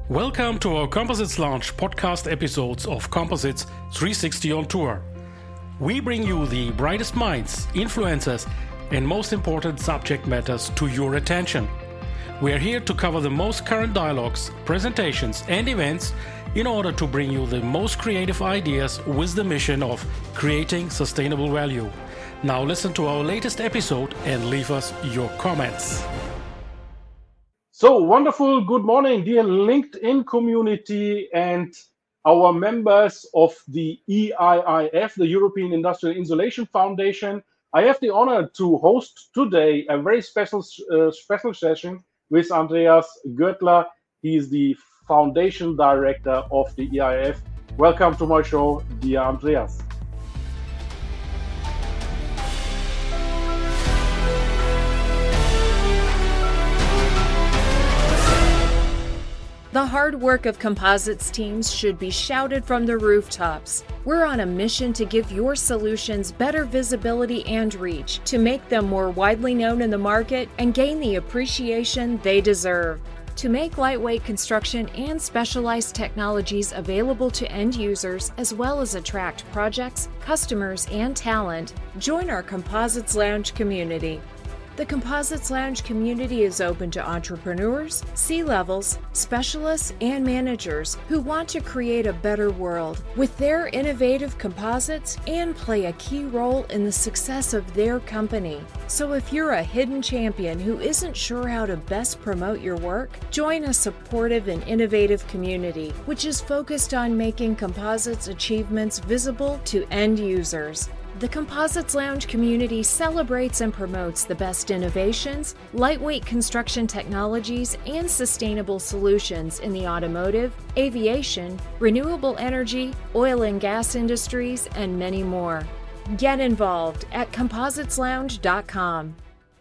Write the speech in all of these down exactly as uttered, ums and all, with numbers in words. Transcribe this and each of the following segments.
Welcome to our Composites Lounge podcast episodes of Composites three sixty on Tour. We bring you the brightest minds, influencers, and most important subject matters to your attention. We are here to cover the most current dialogues, presentations, and events in order to bring you the most creative ideas with the mission of creating sustainable value. Now listen to our latest episode and leave us your comments. So wonderful. Good morning, dear LinkedIn community and our members of the E I I F, the European Industrial Insulation Foundation. I have the honor to host today a very special uh, special session with Andreas Görtler. He is the Foundation Director of the E I I F. Welcome to my show, dear Andreas. The hard work of composites teams should be shouted from the rooftops. We're on a mission to give your solutions better visibility and reach, to make them more widely known in the market and gain the appreciation they deserve. To make lightweight construction and specialized technologies available to end users, as well as attract projects, customers, and talent, join our Composites Lounge community. The Composites Lounge community is open to entrepreneurs, C-levels, specialists, and managers who want to create a better world with their innovative composites and play a key role in the success of their company. So if you're a hidden champion who isn't sure how to best promote your work, join a supportive and innovative community, which is focused on making composites achievements visible to end users. The Composites Lounge community celebrates and promotes the best innovations, lightweight construction technologies, and sustainable solutions in the automotive, aviation, renewable energy, oil and gas industries, and many more. Get involved at composites lounge dot com.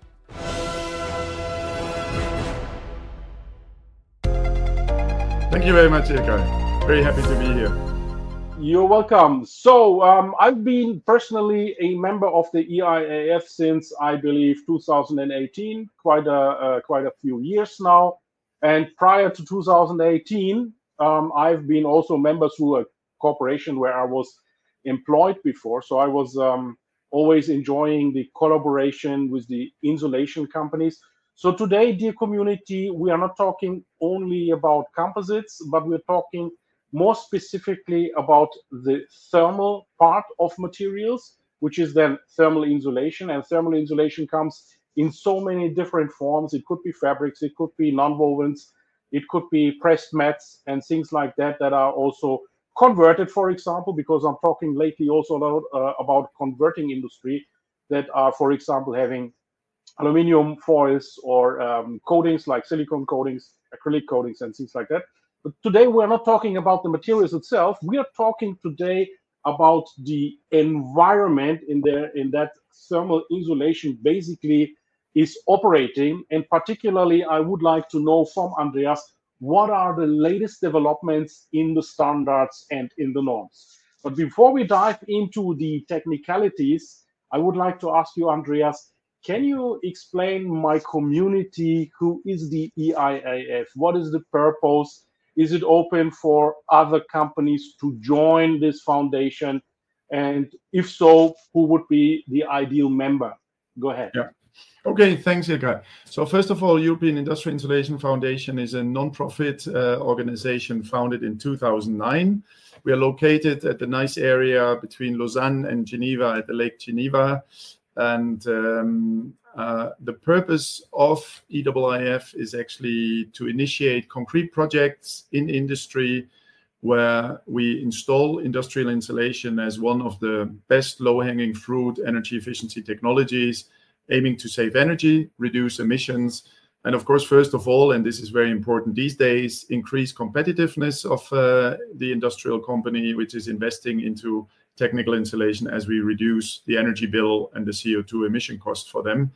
Thank you very much, Ilkay. Very happy to be here. You're welcome. So um, I've been personally a member of the E I I F since, I believe, two thousand eighteen, quite a uh, quite a few years now. And prior to two thousand eighteen, um, I've been also a member through a corporation where I was employed before. So I was um, always enjoying the collaboration with the insulation companies. So today, dear community, we are not talking only about composites, but we're talking more specifically about the thermal part of materials, which is then thermal insulation. And thermal insulation comes in so many different forms. It could be fabrics, it could be nonwovens, it could be pressed mats and things like that that are also converted, for example, because I'm talking lately also a lot uh, about converting industry that are, for example, having aluminum foils or um, coatings like silicone coatings, acrylic coatings, and things like that. But today we're not talking about the materials itself. We are talking today about the environment in there, in that thermal insulation basically is operating. And particularly, I would like to know from Andreas, what are the latest developments in the standards and in the norms? But before we dive into the technicalities, I would like to ask you, Andreas, can you explain my community who is the E I I F? What is the purpose? Is it open for other companies to join this foundation? And if so, who would be the ideal member? Go ahead. Yeah. Okay, thanks, Ilkay. So first of all, European Industrial Insulation Foundation is a non-profit uh, organization founded in two thousand nine. We are located at the nice area between Lausanne and Geneva at the Lake Geneva. And um, uh, the purpose of E I I F is actually to initiate concrete projects in industry where we install industrial insulation as one of the best low-hanging fruit energy efficiency technologies, aiming to save energy, reduce emissions, and of course, first of all, and this is very important these days, increase competitiveness of uh, the industrial company, which is investing into technical insulation as we reduce the energy bill and the C O two emission cost for them.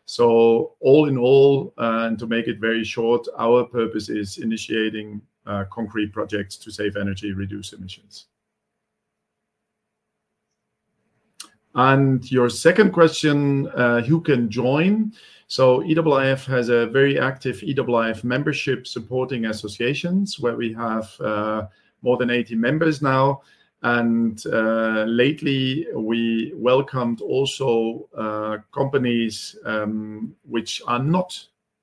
So all in all, uh, and to make it very short, our purpose is initiating uh, concrete projects to save energy, reduce emissions. And your second question, uh, who can join? So E I I F has a very active E I I F membership supporting associations where we have uh, more than eighty members now. And uh, lately we welcomed also uh, companies um, which are not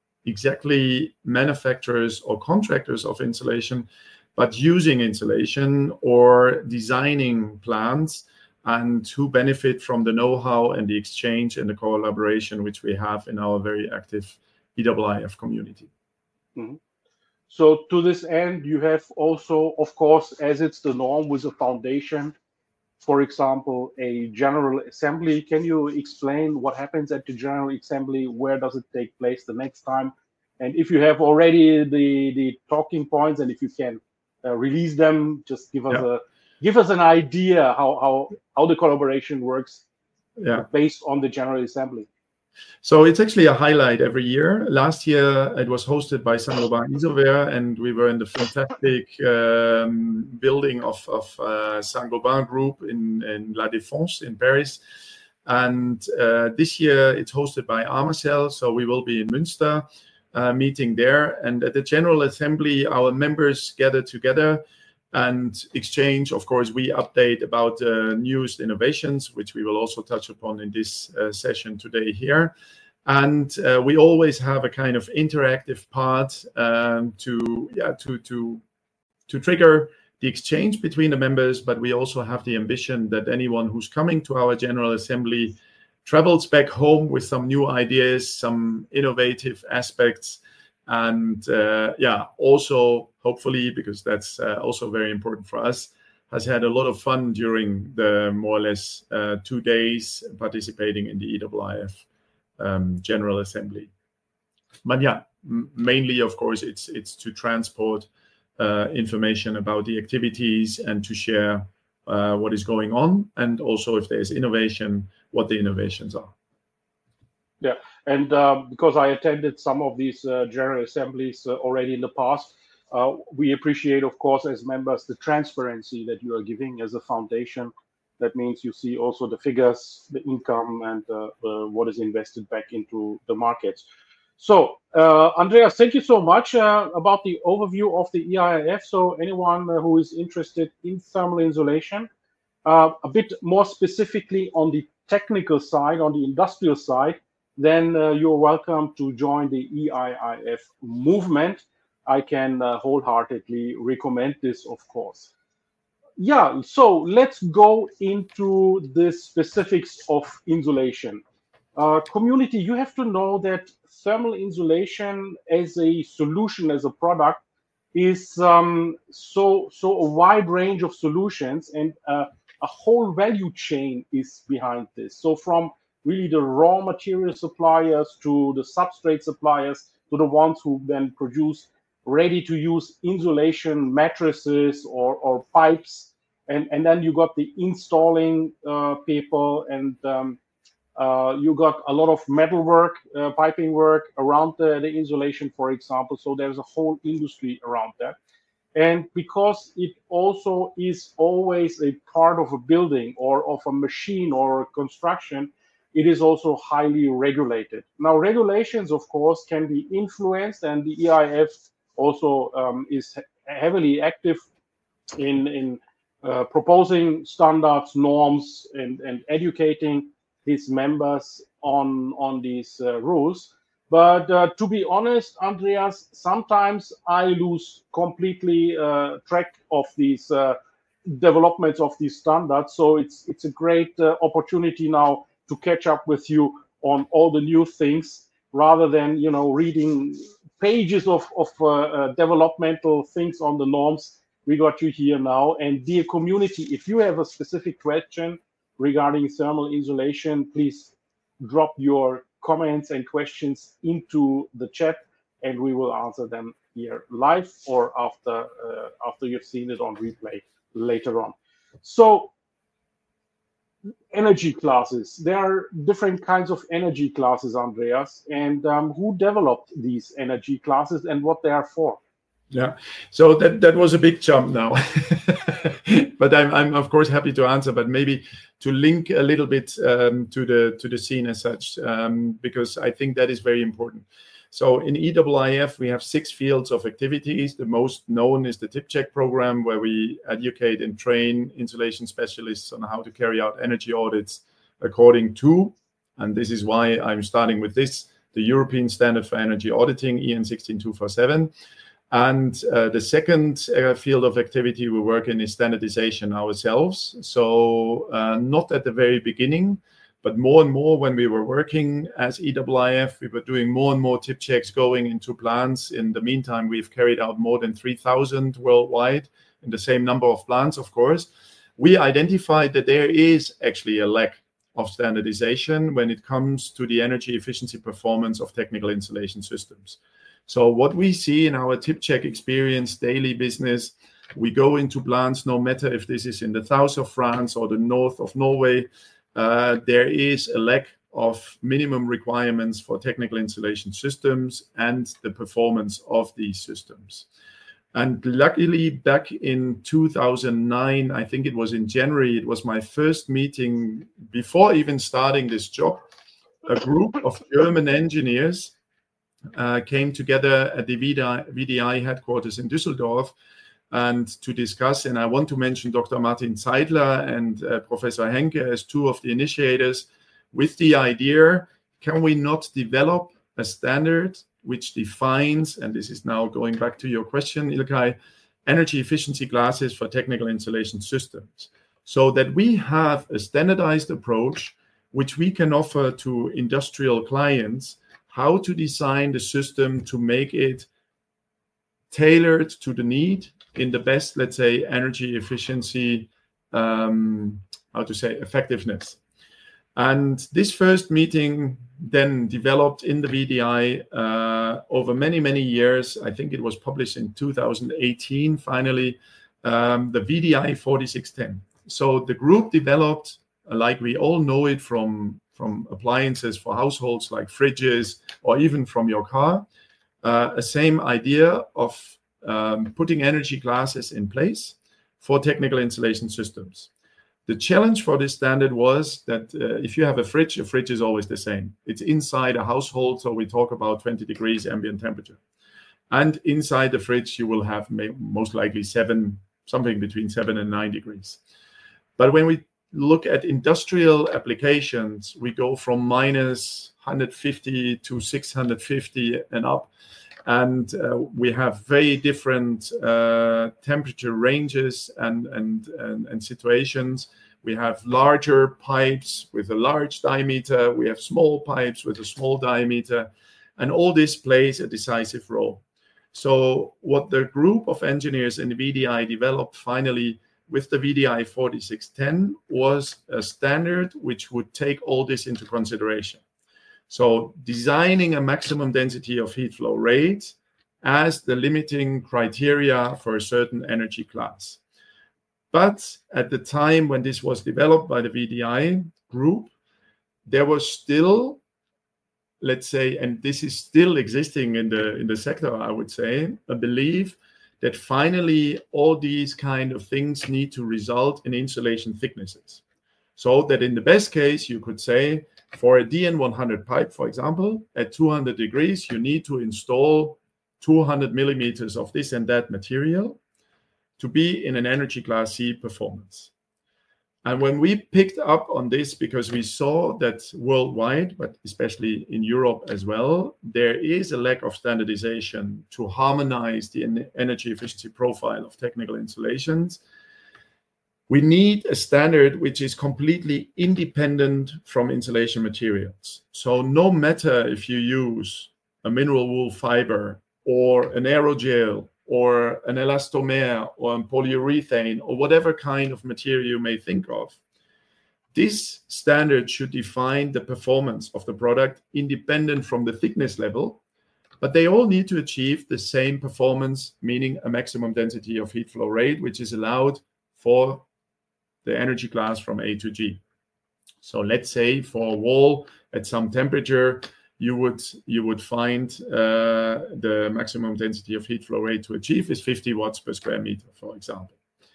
exactly manufacturers or contractors of insulation, but using insulation or designing plants, and who benefit from the know-how and the exchange and the collaboration which we have in our very active E I I F community. Mm-hmm. So to this end, you have also, of course, as it's the norm with a foundation, for example, a general assembly. Can you explain what happens at the general assembly? Where does it take place the next time? And if you have already the, the talking points, and if you can uh, release them, just give us yeah. a give us an idea how, how, how the collaboration works yeah. based on the general assembly. So it's actually a highlight every year. Last year, it was hosted by Saint-Gobain Isover, and we were in the fantastic um, building of, of uh, Saint-Gobain Group in, in La Défense in Paris. And uh, this year, it's hosted by Armacell, so we will be in Münster, uh, meeting there. And at the General Assembly, our members gather together and exchange. Of course, we update about the uh, newest innovations, which we will also touch upon in this uh, session today here. And uh, we always have a kind of interactive part um, to, yeah, to, to, to trigger the exchange between the members, but we also have the ambition that anyone who's coming to our General Assembly travels back home with some new ideas, some innovative aspects, and uh, yeah, also hopefully, because that's uh, also very important for us, has had a lot of fun during the more or less uh, two days participating in the E I I F um, General Assembly. But yeah, m- mainly, of course, it's it's to transport uh, information about the activities and to share uh, what is going on, and also if there's innovation, what the innovations are. Yeah, and uh, because I attended some of these uh, general assemblies uh, already in the past, uh, we appreciate, of course, as members, the transparency that you are giving as a foundation. That means you see also the figures, the income, and uh, uh, what is invested back into the markets. So, uh, Andreas, thank you so much uh, about the overview of the E I I F. So anyone uh, who is interested in thermal insulation, uh, a bit more specifically on the technical side, on the industrial side, then uh, you're welcome to join the E I I F movement. I can uh, wholeheartedly recommend this, of course. Yeah, so let's go into the specifics of insulation. Uh, community, you have to know that thermal insulation as a solution, as a product, is um, so, so a wide range of solutions, and uh, a whole value chain is behind this. So from really the raw material suppliers to the substrate suppliers to the ones who then produce ready-to-use insulation mattresses or, or pipes, and, and then you got the installing uh, people, and um, uh, you got a lot of metal work, uh, piping work around the, the insulation, for example. So there's a whole industry around that. And because it also is always a part of a building or of a machine or a construction, it is also highly regulated. Now, regulations, of course, can be influenced, and the E I I F also um, is heavily active in, in uh, proposing standards, norms, and, and educating his members on, on these uh, rules. But uh, to be honest, Andreas, sometimes I lose completely uh, track of these uh, developments of these standards. So it's, it's a great uh, opportunity now to catch up with you on all the new things, rather than, you know, reading pages of, of uh, uh, developmental things on the norms. We got you here now. And dear community, if you have a specific question regarding thermal insulation, please drop your comments and questions into the chat, and we will answer them here live or after, uh, after you've seen it on replay later on. So, energy classes. There are different kinds of energy classes, Andreas, and um, who developed these energy classes and what they are for? Yeah, so that, that was a big jump now, but I'm, I'm of course happy to answer, but maybe to link a little bit um, to the to the scene as such, um, because I think that is very important. So in E I I F, we have six fields of activities. The most known is the TIPCHEC program, where we educate and train insulation specialists on how to carry out energy audits according to, and this is why I'm starting with this, the European Standard for Energy Auditing, E N sixteen two forty-seven. And uh, the second uh, field of activity we work in is standardization ourselves. So uh, not at the very beginning, but more and more when we were working as E I I F, we were doing more and more tip checks going into plants. In the meantime, we've carried out more than three thousand worldwide in the same number of plants, of course. We identified that there is actually a lack of standardization when it comes to the energy efficiency performance of technical insulation systems. So what we see in our TIPCHEC experience, daily business, we go into plants, no matter if this is in the south of France or the north of Norway, uh, there is a lack of minimum requirements for technical insulation systems and the performance of these systems. And luckily, back in two thousand nine, I think it was in January, it was my first meeting before even starting this job, a group of German engineers Uh, came together at the V D I headquarters in Düsseldorf and to discuss, and I want to mention Doctor Martin Zeidler and uh, Professor Henke as two of the initiators, with the idea, can we not develop a standard which defines, and this is now going back to your question, Ilkay, energy efficiency classes for technical insulation systems, so that we have a standardized approach which we can offer to industrial clients, how to design the system to make it tailored to the need in the best, let's say, energy efficiency, um, how to say, effectiveness. And this first meeting then developed in the V D I uh, over many, many years. I think it was published in two thousand eighteen, finally, um, the V D I forty-six ten. So the group developed, like we all know it from from appliances for households like fridges or even from your car, uh, a same idea of um, putting energy classes in place for technical insulation systems. The challenge for this standard was that uh, if you have a fridge, a fridge is always the same. It's inside a household, so we talk about twenty degrees ambient temperature. And inside the fridge, you will have may- most likely seven, something between seven and nine degrees. But when we look at industrial applications, we go from minus one hundred fifty to six hundred fifty and up. And uh, we have very different uh, temperature ranges and, and, and, and situations. We have larger pipes with a large diameter. We have small pipes with a small diameter. And all this plays a decisive role. So what the group of engineers in the V D I developed finally with the V D I forty-six ten was a standard which would take all this into consideration. So designing a maximum density of heat flow rate as the limiting criteria for a certain energy class. But at the time when this was developed by the V D I group, there was still, let's say, and this is still existing in the in the sector, I would say, a belief that finally all these kind of things need to result in insulation thicknesses. So that in the best case, you could say, for a D N one hundred pipe, for example, at two hundred degrees, you need to install two hundred millimeters of this and that material to be in an energy class C performance. And when we picked up on this, because we saw that worldwide, but especially in Europe as well, there is a lack of standardization to harmonize the energy efficiency profile of technical installations. We need a standard which is completely independent from insulation materials. So no matter if you use a mineral wool fiber or an aerogel or an elastomer or a polyurethane or whatever kind of material you may think of, this standard should define the performance of the product independent from the thickness level, but they all need to achieve the same performance, meaning a maximum density of heat flow rate, which is allowed for the energy class from A to G. So let's say for a wall at some temperature, you would you would find uh, the maximum density of heat flow rate to achieve is fifty watts per square meter, for example.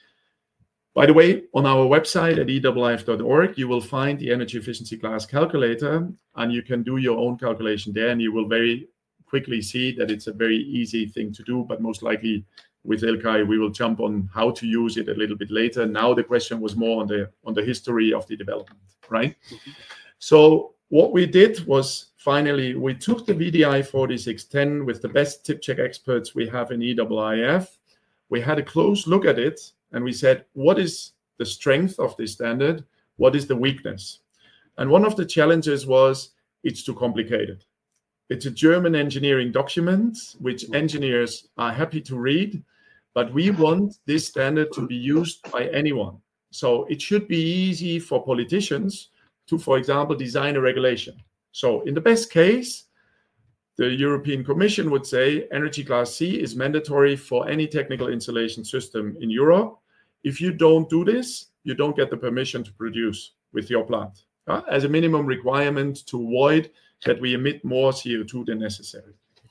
By the way, on our website at e i i f dot org, you will find the energy efficiency class calculator, and you can do your own calculation there, and you will very quickly see that it's a very easy thing to do, but most likely with Ilkay, we will jump on how to use it a little bit later. Now the question was more on the on the history of the development, right? Mm-hmm. So what we did was finally, we took the V D I forty-six ten with the best tip check experts we have in E I I F. We had a close look at it, and we said, what is the strength of this standard? What is the weakness? And one of the challenges was it's too complicated. It's a German engineering document, which engineers are happy to read, but we want this standard to be used by anyone. So it should be easy for politicians to, for example, design a regulation. So in the best case, the European Commission would say energy class C is mandatory for any technical insulation system in Europe. If you don't do this, you don't get the permission to produce with your plant, uh, as a minimum requirement to avoid that we emit more C O two than necessary.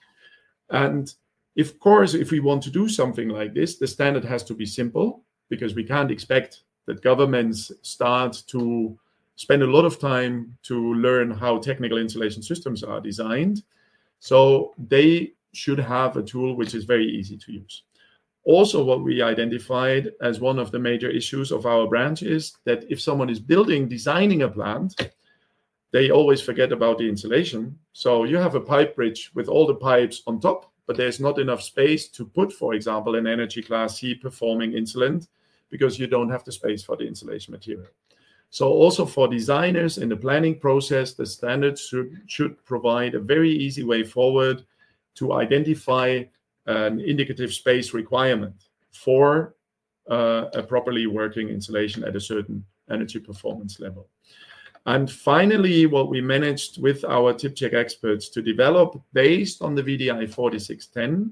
And of course, if we want to do something like this, the standard has to be simple, because we can't expect that governments start to spend a lot of time to learn how technical insulation systems are designed. So they should have a tool which is very easy to use. Also, what we identified as one of the major issues of our branch is that if someone is building, designing a plant, they always forget about the insulation. So you have a pipe bridge with all the pipes on top, but there's not enough space to put, for example, an energy class C performing insulant, because you don't have the space for the insulation material. So also for designers in the planning process, the standards should, should provide a very easy way forward to identify an indicative space requirement for uh, a properly working insulation at a certain energy performance level. And finally, what we managed with our tip check experts to develop based on the V D I forty-six ten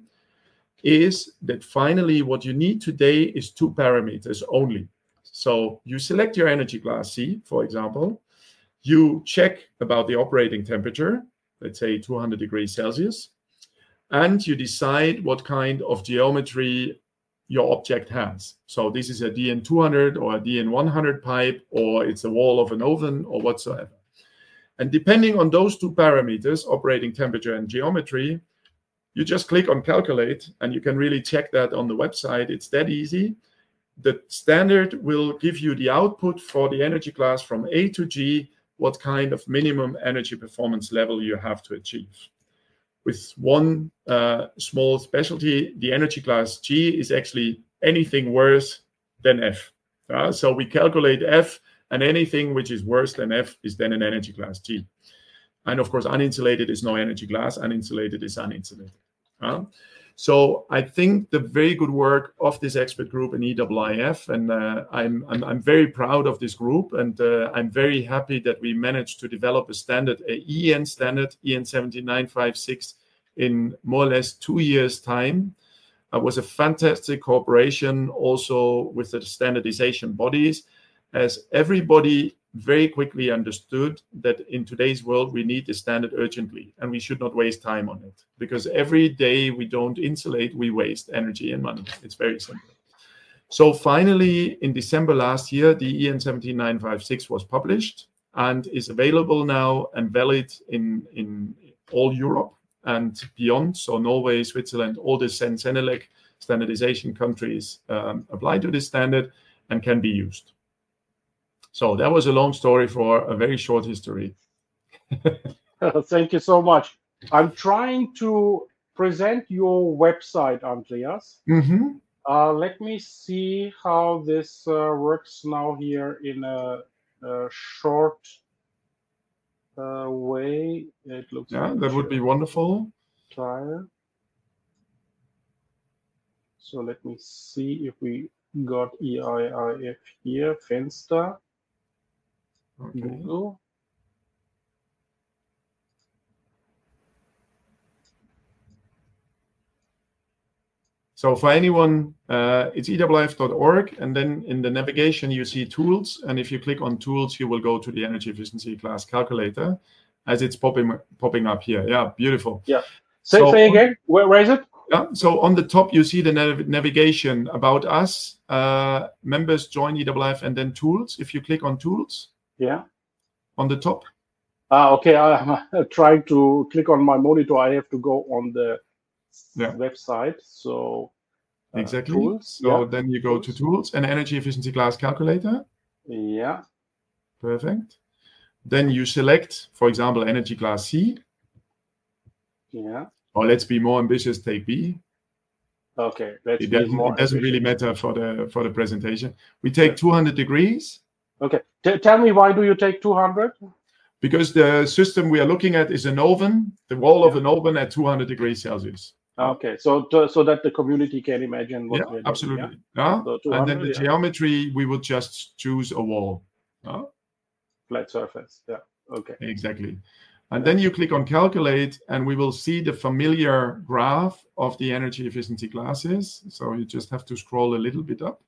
is that finally what you need today is two parameters only. So you select your energy class C, for example, you check about the operating temperature, let's say two hundred degrees Celsius, and you decide what kind of geometry your object has. So this is a D N two hundred or a D N one hundred pipe, or it's a wall of an oven or whatsoever. And depending on those two parameters, operating temperature and geometry, you just click on calculate, and you can really check that on the website. It's that easy. The standard will give you the output for the energy class from A to G, what kind of minimum energy performance level you have to achieve. With one uh, small specialty, the energy class G is actually anything worse than F. Uh, so we calculate F, and anything which is worse than F is then an energy class G. And of course, uninsulated is no energy class, uninsulated is uninsulated. Uh, So I think the very good work of this expert group in E I I F, and uh, I'm, I'm I'm very proud of this group, and uh, I'm very happy that we managed to develop a standard, a E N standard, E N seven nine five six, in more or less two years' time. It was a fantastic cooperation also with the standardization bodies, as everybody very quickly understood that in today's world, we need the standard urgently, and we should not waste time on it, because every day we don't insulate, we waste energy and money. It's very simple. So finally, in December last year, the E N seven nine five six was published and is available now and valid in, in all Europe and beyond. So Norway, Switzerland, all the Senelec standardization countries um, apply to this standard and can be used. So that was a long story for a very short history. Thank you so much. I'm trying to present your website, Andreas. Mm-hmm. Uh, let me see how this uh, works now here in a, a short uh, way. It looks yeah, like that would be wonderful. Tile. So let me see if we got E I I F here, Fenster. Okay. Google. So for anyone, uh, it's e i i f dot org, and then in the navigation you see tools, and if you click on tools, you will go to the energy efficiency class calculator, as it's popping popping up here. Yeah, beautiful. Yeah. Say, so, say again. Where, where is it? Yeah. So on the top, you see the nav- navigation about us, uh, members, join E W F, and then tools. If you click on tools. Yeah. On the top. Ah, okay. I'm trying to click on my monitor. I have to go on the yeah. website. So uh, exactly. Tools. So yeah. then you go tools. to tools and energy efficiency class calculator. Yeah. Perfect. Then you select, for example, energy class C. Yeah. Or let's be more ambitious, take B. Okay. Let's it be doesn't, more it doesn't ambitious. really matter for the for the presentation. We take yeah. two hundred degrees. Okay. T- tell me, why do you take two hundred? Because the system we are looking at is an oven, the wall yeah. of an oven at two hundred degrees Celsius. Okay, so to, so that the community can imagine what yeah, we're doing. Absolutely. Yeah. So and then the yeah. geometry, we would just choose a wall. Yeah? Flat surface. Yeah. Okay. Exactly. And then you click on calculate, and we will see the familiar graph of the energy efficiency classes. So you just have to scroll a little bit up.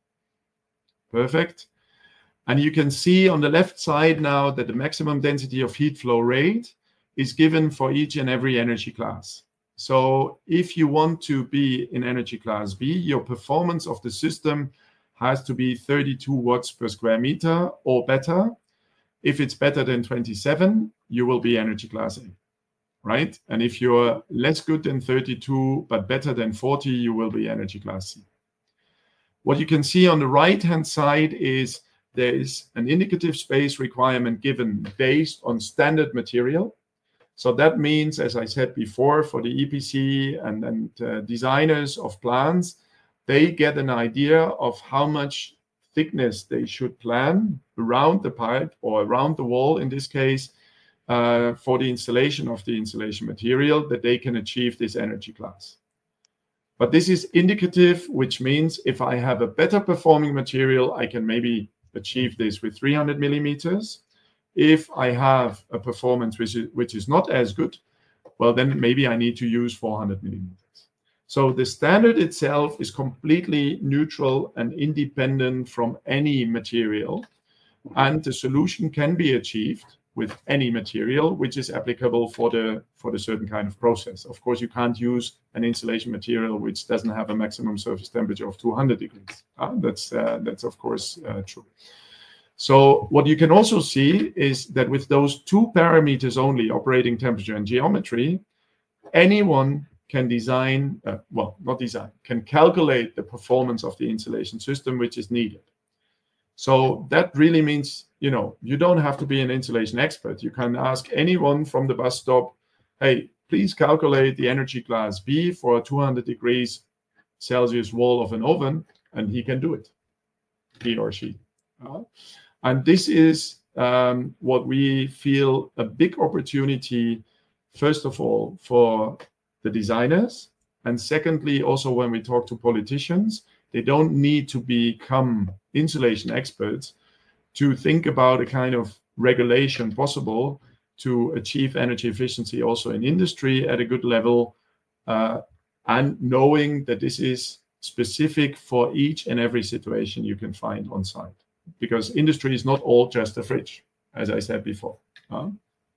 Perfect. And you can see on the left side now that the maximum density of heat flow rate is given for each and every energy class. So if you want to be in energy class B, your performance of the system has to be thirty-two watts per square meter or better. If it's better than twenty-seven, you will be energy class A, right? And if you're less good than thirty-two, but better than forty, you will be energy class C. What you can see on the right-hand side is there is an indicative space requirement given based on standard material. So that means, as I said before, for the E P C and, and uh, designers of plants, they get an idea of how much thickness they should plan around the pipe or around the wall, in this case, uh, for the installation of the insulation material, that they can achieve this energy class. But this is indicative, which means if I have a better performing material, I can maybe achieve this with three hundred millimeters. If I have a performance which is, which is not as good, well, then maybe I need to use four hundred millimeters. So the standard itself is completely neutral and independent from any material. And the solution can be achieved with any material which is applicable for the for the certain kind of process. Of course, you can't use an insulation material which doesn't have a maximum surface temperature of two hundred degrees. Uh, that's, uh, that's, of course, uh, true. So what you can also see is that with those two parameters only, operating temperature and geometry, anyone can design, uh, well, not design, can calculate the performance of the insulation system which is needed. So that really means, you know, you don't have to be an insulation expert. You can ask anyone from the bus stop, hey, please calculate the energy class B for a two hundred degrees Celsius wall of an oven, and he can do it, he or she. Uh, And this is um, what we feel a big opportunity, first of all, for the designers. And secondly, also when we talk to politicians, they don't need to become insulation experts to think about a kind of regulation possible to achieve energy efficiency also in industry at a good level, uh, and knowing that this is specific for each and every situation you can find on site. Because industry is not all just a fridge, as I said before. Uh,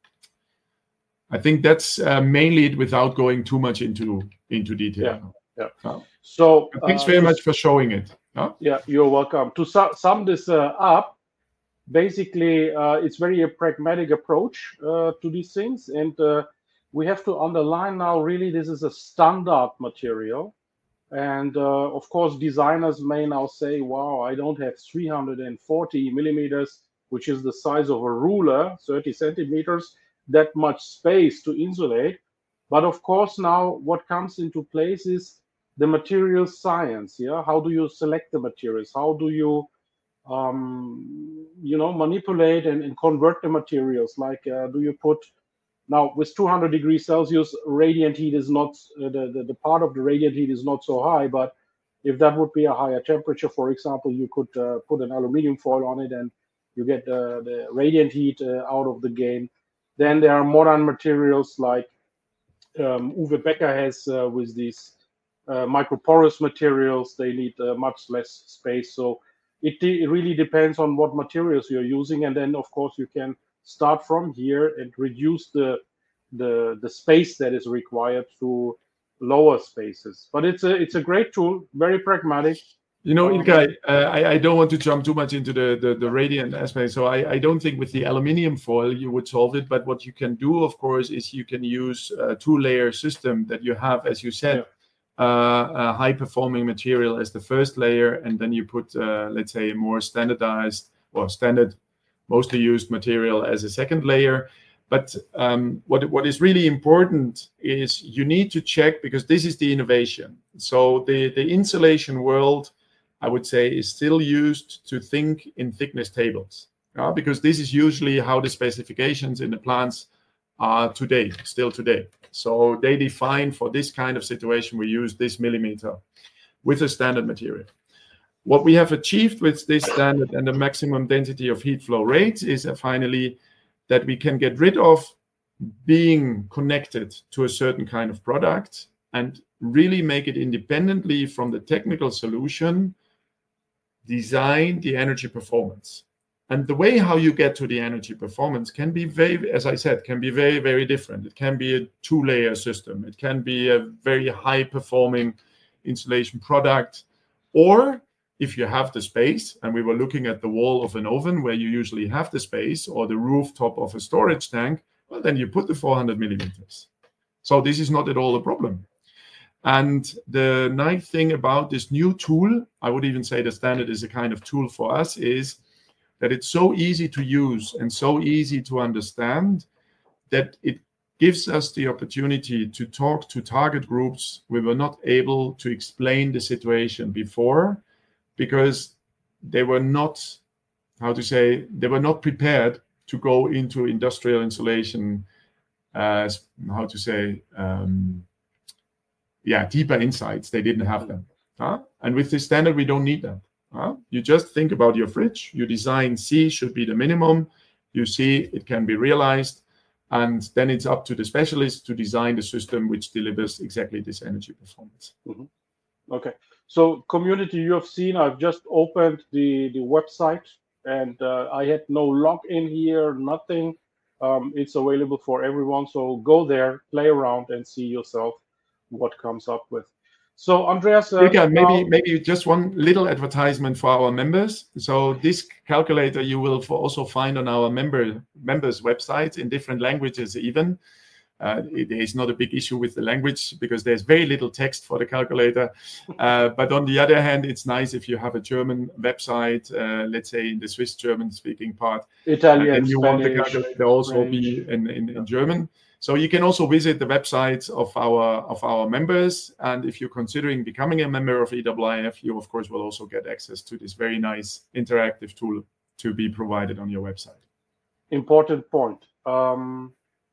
I think that's uh, mainly it without going too much into into detail. Yeah. yeah. Uh, so thanks uh, very much for showing it. Uh? Yeah, you're welcome. To su- sum this uh, up, basically, uh, it's very a pragmatic approach uh, to these things, and uh, we have to underline now. Really, this is a standard material. And uh, of course, designers may now say, wow, I don't have three hundred forty millimeters, which is the size of a ruler, thirty centimeters, that much space to insulate. But of course, now what comes into place is the material science. Yeah, how do you select the materials? How do you, um, you know, manipulate and, and convert the materials? Like, uh, do you put Now, with two hundred degrees Celsius, radiant heat is not, uh, the, the, the part of the radiant heat is not so high, but if that would be a higher temperature, for example, you could uh, put an aluminum foil on it and you get uh, the radiant heat uh, out of the game. Then there are modern materials like um, Uwe Becker has uh, with these uh, microporous materials. They need uh, much less space. So it, it really depends on what materials you're using. And then, of course, you can start from here and reduce the the the space that is required to lower spaces. But it's a it's a great tool, very pragmatic. You know, Ilkay, uh, I, I don't want to jump too much into the, the, the radiant aspect. So I, I don't think with the aluminium foil you would solve it. But what you can do, of course, is you can use a two-layer system that you have, as you said, yeah. uh, a high-performing material as the first layer. And then you put, uh, let's say, a more standardized or standard, mostly used material as a second layer. But um, what, what is really important is you need to check, because this is the innovation. So the, the insulation world, I would say, is still used to think in thickness tables, uh, because this is usually how the specifications in the plants are today, still today. So they define for this kind of situation, we use this millimeter with a standard material. What we have achieved with this standard and the maximum density of heat flow rates is uh, finally that we can get rid of being connected to a certain kind of product and really make it independently from the technical solution, design the energy performance. And the way how you get to the energy performance can be very, as I said, can be very, very different. It can be a two-layer system. It can be a very high-performing insulation product. Or if you have the space, and we were looking at the wall of an oven where you usually have the space, or the rooftop of a storage tank, well, then you put the four hundred millimeters. So this is not at all a problem. And the nice thing about this new tool, I would even say the standard is a kind of tool for us, is that it's so easy to use and so easy to understand that it gives us the opportunity to talk to target groups we were not able to explain the situation before, because they were not, how to say, they were not prepared to go into industrial insulation, uh, how to say, um, yeah, deeper insights. They didn't have them. Huh? And with this standard, we don't need that. Huh? You just think about your fridge. You design C should be the minimum. You see it can be realized. And then it's up to the specialist to design the system which delivers exactly this energy performance. Mm-hmm. Okay. So community, you have seen, I've just opened the, the website, and uh, I had no login here, nothing. Um, it's available for everyone. So go there, play around, and see yourself what comes up with. So Andreas, uh, Ilkay, maybe now... maybe just one little advertisement for our members. So this calculator you will also find on our member members website in different languages even. Uh, it is not a big issue with the language because there's very little text for the calculator. Uh, but on the other hand, it's nice if you have a German website, uh, let's say in the Swiss German speaking part. Italian, and you Spanish, want the calculator also French. be in, in, in German. So you can also visit the websites of our of our members. And if you're considering becoming a member of E W I F, you of course will also get access to this very nice interactive tool to be provided on your website. Important point. Um,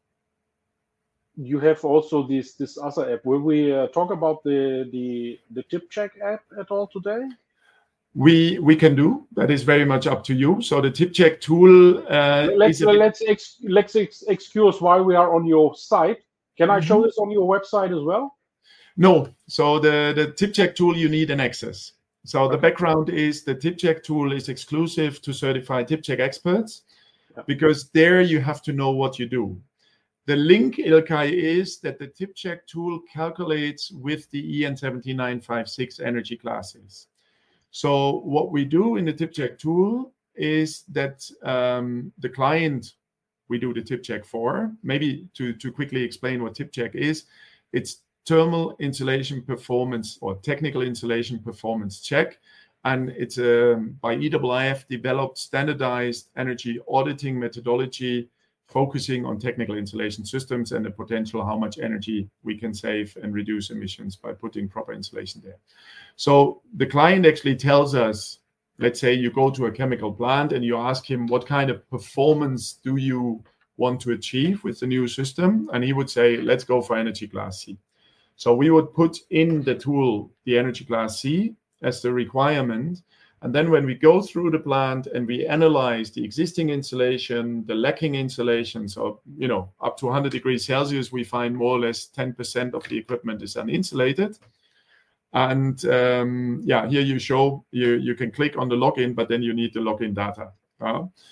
you have also this this other app. Will we uh, talk about the the the TipCheck app at all today? We we can do. That is very much up to you. So the TipCheck tool. Uh, let's is uh, let's ex let's ex excuse why we are on your site. Can I show mm-hmm. this on your website as well? No. So the the TipCheck tool, you need an access. So okay. The background is the TipCheck tool is exclusive to certified TipCheck experts, yeah. because there you have to know what you do. The link, Ilkay, is that the TipCheck tool calculates with the E N seven nine five six energy classes. So what we do in the TipCheck tool is that um, the client we do the TipCheck for, maybe to, to quickly explain what TipCheck is, it's thermal insulation performance or technical insulation performance check. And it's a by E W I F developed standardized energy auditing methodology focusing on technical insulation systems and the potential how much energy we can save and reduce emissions by putting proper insulation there. So the client actually tells us, let's say you go to a chemical plant and you ask him what kind of performance do you want to achieve with the new system? And he would say, let's go for energy class C. So we would put in the tool the energy class C as the requirement. And then when we go through the plant and we analyze the existing insulation, the lacking insulation, so, you know, up to one hundred degrees Celsius, we find more or less ten percent of the equipment is uninsulated. And um, yeah, here you show, you, you can click on the login, but then you need the login data. Uh,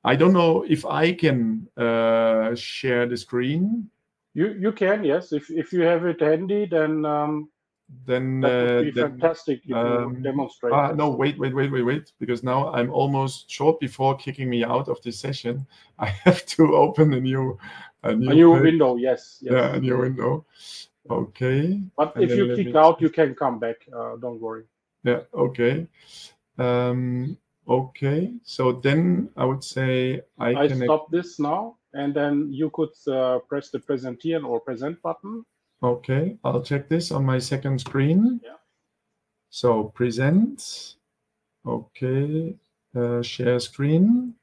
I don't know if I can uh, share the screen. You you can, yes. If if you have it handy, then um, then that would uh, be then, fantastic if um, you demonstrate. Ah, this. no, wait, wait, wait, wait, wait, because now I'm almost short before kicking me out of this session. I have to open a new a new, a new page. window, yes, yes. Yeah, a new window. Okay. But And if you let kick me- out, you can come back. Uh, don't worry. Yeah. Okay. Um, okay. So then I would say I, I can. stop this now, and then you could uh, press the present here or present button. Okay, I'll check this on my second screen. Yeah. So present. Okay. Uh, share screen.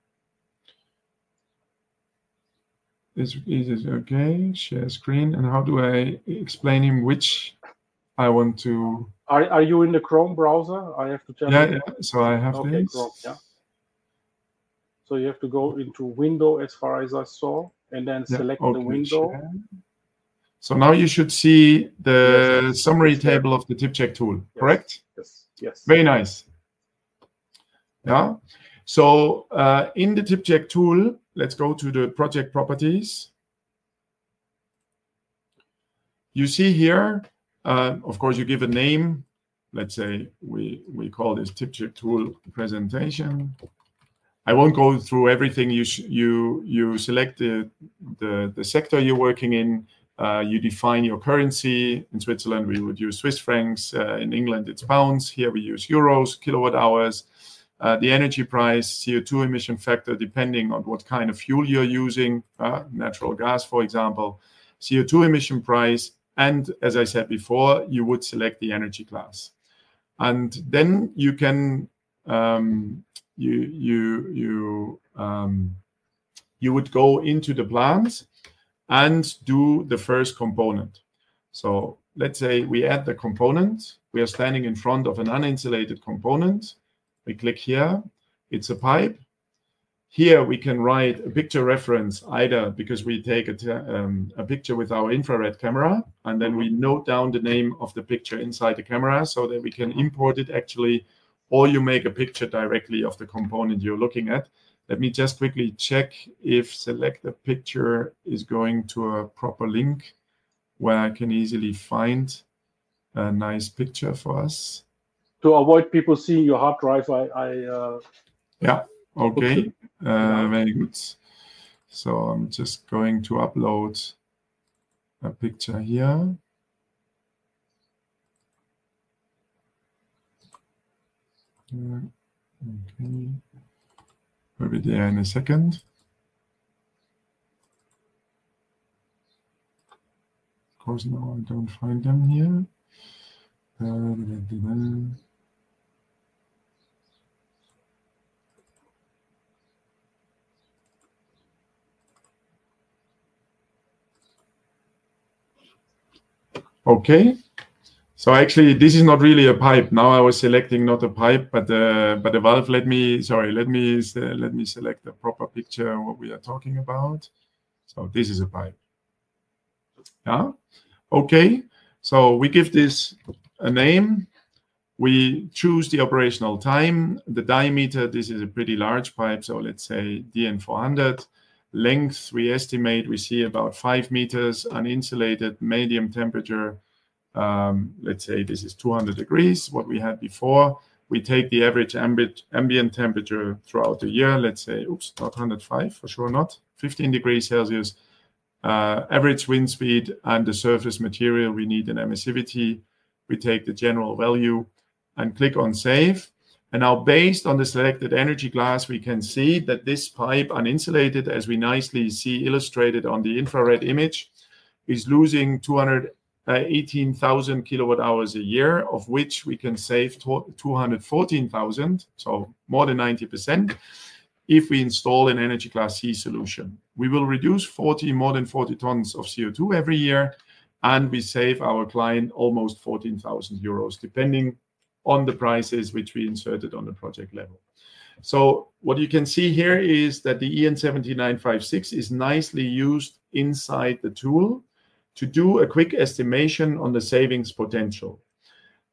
Is is it okay? Share screen. And how do I explain him which I want to? Are Are you in the Chrome browser? I have to tell Yeah. you. yeah. So I have Okay, this. Chrome. Yeah. So you have to go into Window, as far as I saw, and then Yeah, select okay, the window. share. So now you should see the Yes, summary it's there. table of the TipCheck tool, Yes. correct? Yes. Yes. Very nice. Yeah. So uh, in the TipCheck tool, let's go to the project properties. You see here, uh, of course, you give a name. Let's say we we call this TipCheck tool presentation. I won't go through everything. You you you select the, the the sector you're working in. Uh, you define your currency. In Switzerland, we would use Swiss francs. Uh, in England, it's pounds. Here we use euros, kilowatt hours. Uh, the energy price, C O two emission factor, depending on what kind of fuel you're using, uh, natural gas, for example, C O two emission price. And as I said before, you would select the energy class. And then you can, um, you, you, you, um, you would go into the plant and do the first component. So let's say we add the component. We are standing in front of an uninsulated component. We click here. It's a pipe. Here we can write a picture reference, either because we take a, um, a picture with our infrared camera, and then we note down the name of the picture inside the camera so that we can import it actually, or you make a picture directly of the component you're looking at. Let me just quickly check if select a picture is going to a proper link where I can easily find a nice picture for us. To avoid people seeing your hard drive, I, I uh, yeah, okay, uh, very good. So I'm just going to upload a picture here. Uh, okay. We'll be there in a second. Of course, now I don't find them here. Uh, da, da, da, da. Okay. So actually, this is not really a pipe. Now I was selecting not a pipe, but uh, but a valve. Let me sorry. Let me uh, let me select the proper picture. What we are talking about. So this is a pipe. Yeah. Okay. So we give this a name. We choose the operational time. The diameter. This is a pretty large pipe. So let's say D N four hundred. Length. We estimate we see about five meters. Uninsulated, medium temperature. Um, let's say this is two hundred degrees, what we had before. We take the average ambient, ambient temperature throughout the year. Let's say, oops, not one hundred five, for sure not. fifteen degrees Celsius. Uh, average wind speed and the surface material we need in emissivity. We take the general value and click on save. And now based on the selected energy class, we can see that this pipe, uninsulated, as we nicely see illustrated on the infrared image, is losing two hundred eighteen thousand kilowatt hours a year, of which we can save two hundred fourteen thousand, so more than ninety percent, if we install an energy class C solution. We will reduce forty, more than forty tons of C O two every year, and we save our client almost fourteen thousand euros, depending on the prices which we inserted on the project level. So what you can see here is that the E N seventy-nine fifty-six is nicely used inside the tool to do a quick estimation on the savings potential.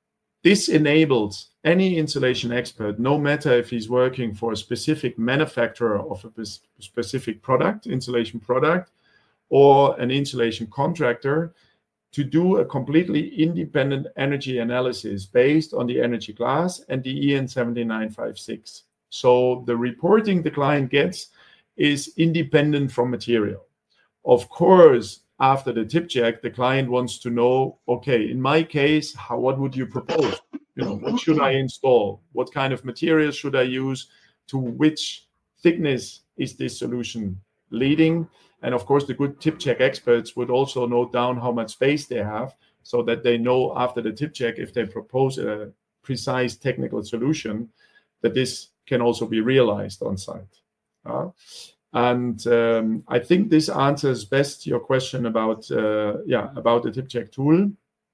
this enables any insulation expert, no matter if he's working for a specific manufacturer of a specific product, insulation product, or an insulation contractor, to do a completely independent energy analysis based on the energy class and the E N seven nine five six. So the reporting the client gets is independent from material. Of course, after the tip check, the client wants to know, okay, in my case, how, what would you propose? You know, what should I install? What kind of materials should I use? To which thickness is this solution leading? And of course, the good tip check experts would also note down how much space they have, so that they know after the tip check, if they propose a precise technical solution, that this can also be realized on site. Uh, and um, I think this answers best your question about uh, yeah about the tip check tool.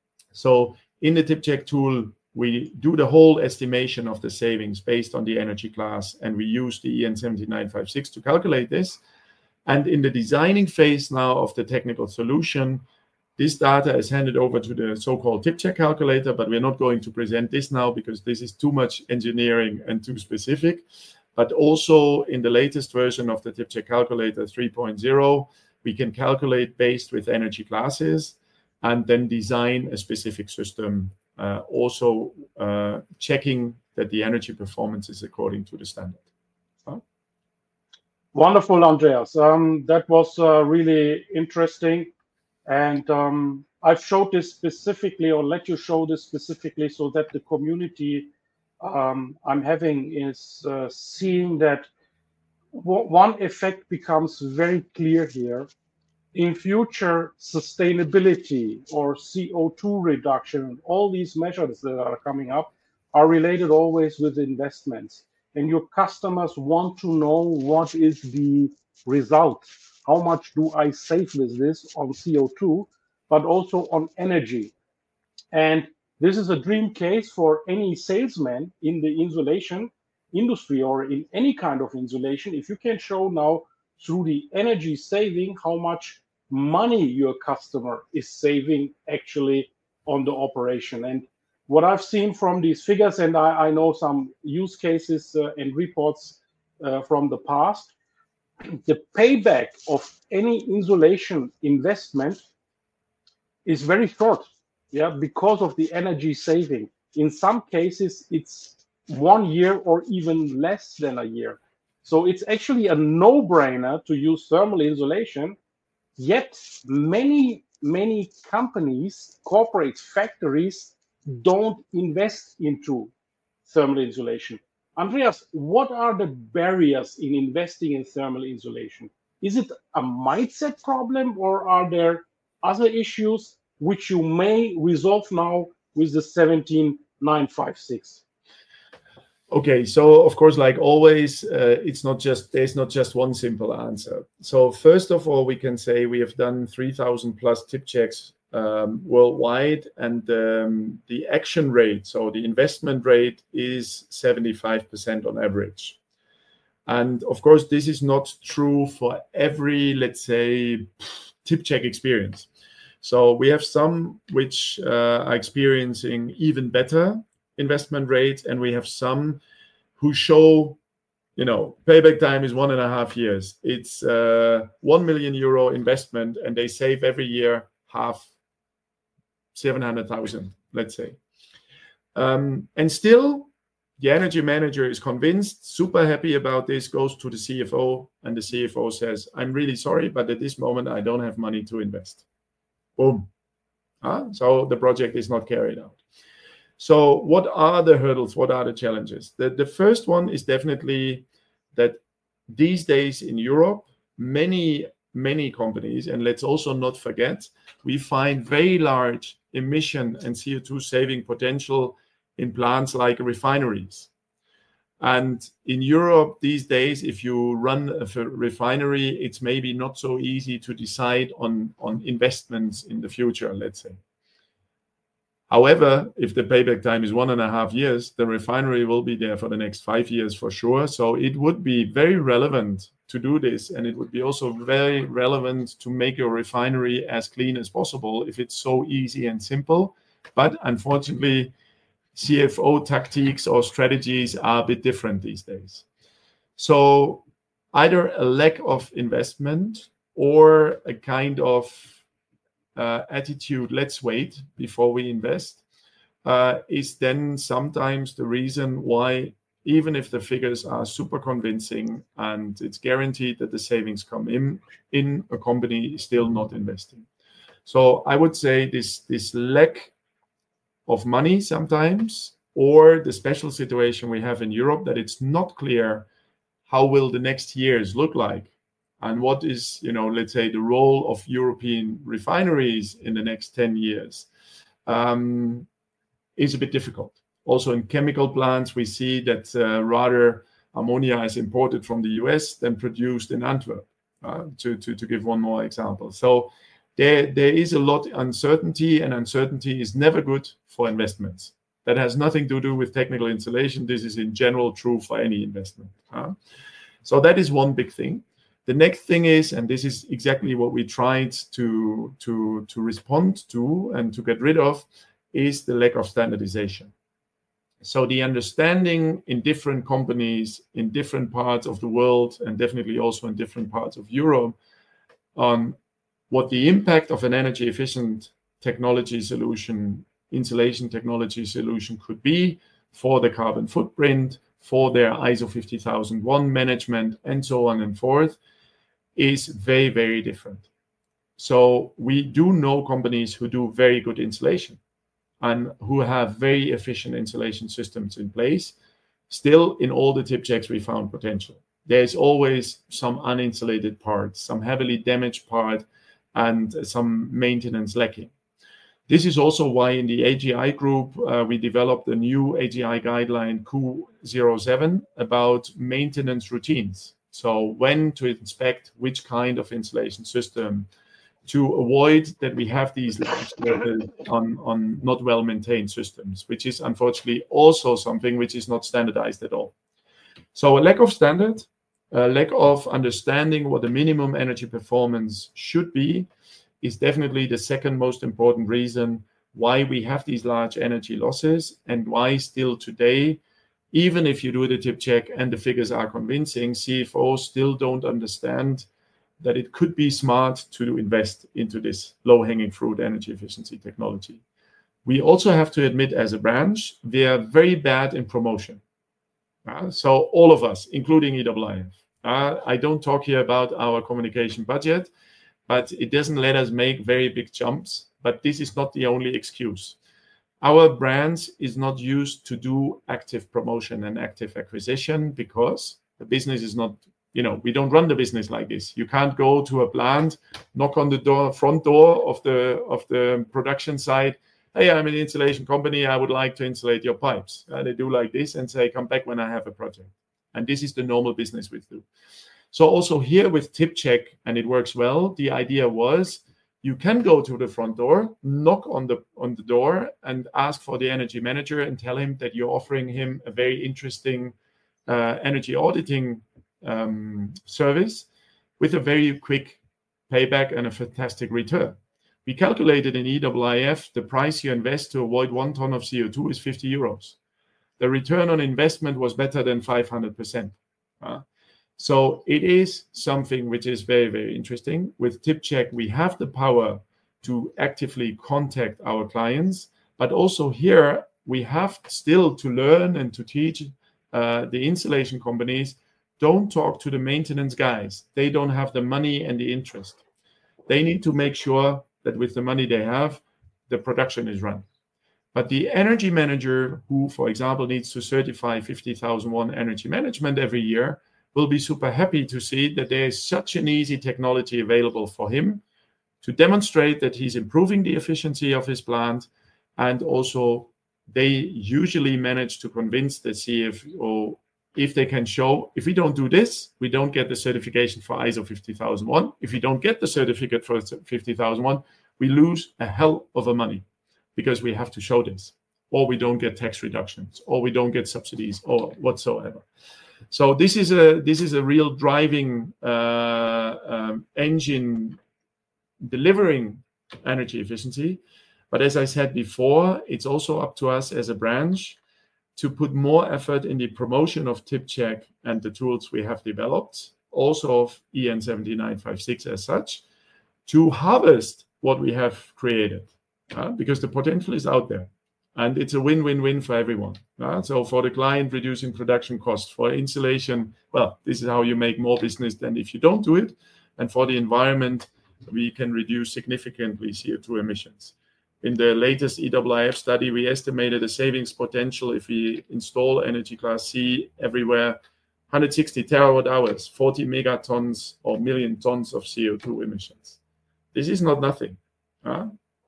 So in the tip check tool, we do the whole estimation of the savings based on the energy class, and we use the E N seven nine five six to calculate this. And in the designing phase now of the technical solution, this data is handed over to the so-called tip check calculator, but we're not going to present this now because this is too much engineering and too specific. But also in the latest version of the tip check calculator three point oh, we can calculate based with energy classes and then design a specific system, uh, also uh, checking that the energy performance is according to the standard. Huh? Wonderful, Andreas. Um, that was uh, really interesting. And um, I've showed this specifically, or let you show this specifically, so that the community um, I'm having is uh, seeing that w- one effect becomes very clear here. In future, sustainability or C O two reduction, all these measures that are coming up are related always with investments. And your customers want to know what is the result. How much do I save with this on C O two, but also on energy? And this is a dream case for any salesman in the insulation industry or in any kind of insulation. If you can show now through the energy saving how much money your customer is saving actually on the operation. And what I've seen from these figures, and I, I know some use cases uh, and reports uh, from the past, the payback of any insulation investment is very short, yeah, because of the energy saving. In some cases, it's one year or even less than a year. So it's actually a no-brainer to use thermal insulation, yet many, many companies, corporates, factories don't invest into thermal insulation. Andreas, what are the barriers in investing in thermal insulation? Is it a mindset problem, or are there other issues which you may resolve now with the seventeen nine five six? Okay, so of course, like always, uh, it's not just there's not just one simple answer. So first of all, we can say we have done three thousand plus tip checks um, worldwide, and um, the action rate, so the investment rate, is seventy-five percent on average. And of course, this is not true for every, let's say, tip check experience. So we have some which uh, are experiencing even better investment rates, and we have some who show, you know, payback time is one and a half years. It's uh, one million euro investment, and they save every year half, seven hundred thousand, let's say. Um, and still, the energy manager is convinced, super happy about this, goes to the C F O, and the C F O says, I'm really sorry, but at this moment, I don't have money to invest. Boom. Uh, so the project is not carried out. So what are the hurdles? What are the challenges? The, the first one is definitely that these days in Europe, many, many companies, and let's also not forget, we find very large emission and C O two saving potential in plants like refineries. And in Europe these days, if you run a refinery, it's maybe not so easy to decide on, on investments in the future, let's say. However, if the payback time is one and a half years, the refinery will be there for the next five years for sure. So it would be very relevant to do this. And it would be also very relevant to make your refinery as clean as possible if it's so easy and simple. But unfortunately, C F O tactics or strategies are a bit different these days. So either a lack of investment or a kind of uh, attitude, let's wait before we invest, uh, is then sometimes the reason why, even if the figures are super convincing and it's guaranteed that the savings come in, in a company is still not investing. So I would say this, this lack of money sometimes, or the special situation we have in Europe that it's not clear how will the next years look like and what is, you know, let's say the role of European refineries in the next ten years um, is a bit difficult. Also in chemical plants, we see that uh, rather ammonia is imported from the U S than produced in Antwerp, uh, to, to, to give one more example. So there, there is a lot of uncertainty, and uncertainty is never good for investments. That has nothing to do with technical installation. This is in general true for any investment. Uh, so that is one big thing. The next thing is, and this is exactly what we tried to, to, to respond to and to get rid of, is the lack of standardization. So the understanding in different companies in different parts of the world, and definitely also in different parts of Europe, on what the impact of an energy efficient technology solution, insulation technology solution could be for the carbon footprint, for their I S O fifty thousand one management, and so on and forth, is very, very different. So we do know companies who do very good insulation and who have very efficient insulation systems in place. Still, in all the tip checks, we found potential. There's always some uninsulated parts, some heavily damaged part, and some maintenance lacking. This is also why in the A G I group, uh, we developed a new A G I guideline Q zero seven about maintenance routines. So when to inspect which kind of insulation system, to avoid that we have these on, on not well-maintained systems, which is unfortunately also something which is not standardized at all. So a lack of standard, a lack of understanding what the minimum energy performance should be, is definitely the second most important reason why we have these large energy losses, and why still today, even if you do the tip check and the figures are convincing, C F Os still don't understand that it could be smart to invest into this low-hanging fruit energy efficiency technology. We also have to admit, as a branch, we are very bad in promotion. Uh, so all of us, including E W I F. Uh, I don't talk here about our communication budget, but it doesn't let us make very big jumps. But this is not the only excuse. Our brands is not used to do active promotion and active acquisition because the business is not, you know, we don't run the business like this. You can't go to a plant, knock on the door, front door of the of the production site. Hey, I'm an insulation company. I would like to insulate your pipes. Uh, they do like this and say, come back when I have a project. And this is the normal business we do. So also here with tip check, and it works well. The idea was you can go to the front door, knock on the on the door, and ask for the energy manager and tell him that you're offering him a very interesting uh, energy auditing Um, service with a very quick payback and a fantastic return. We calculated in E W I F the price you invest to avoid one ton of C O two is fifty euros. The return on investment was better than five hundred percent. Uh, so it is something which is very, very interesting. With tip check, we have the power to actively contact our clients, but also here we have still to learn and to teach uh, the installation companies. Don't talk to the maintenance guys. They don't have the money and the interest. They need to make sure that with the money they have, the production is run. But the energy manager who, for example, needs to certify fifty thousand one energy management every year will be super happy to see that there is such an easy technology available for him to demonstrate that he's improving the efficiency of his plant. And also they usually manage to convince the C F O, if they can show, if we don't do this, we don't get the certification for I S O fifty thousand one. If we don't get the certificate for fifty thousand one, we lose a hell of a money because we have to show this, or we don't get tax reductions, or we don't get subsidies, or whatsoever. So this is a this is a real driving uh, um, engine delivering energy efficiency. But as I said before, it's also up to us as a branch to put more effort in the promotion of TIPCHEC and the tools we have developed, also of E N seven nine five six as such, to harvest what we have created, uh, because the potential is out there. And it's a win-win-win for everyone. Uh, so for the client, reducing production costs. For installation, well, this is how you make more business than if you don't do it. And for the environment, we can reduce significantly C O two emissions. In the latest E I I F study, we estimated a savings potential if we install Energy Class C everywhere, one hundred sixty terawatt hours, forty megatons or million tons of C O two emissions. This is not nothing. Uh,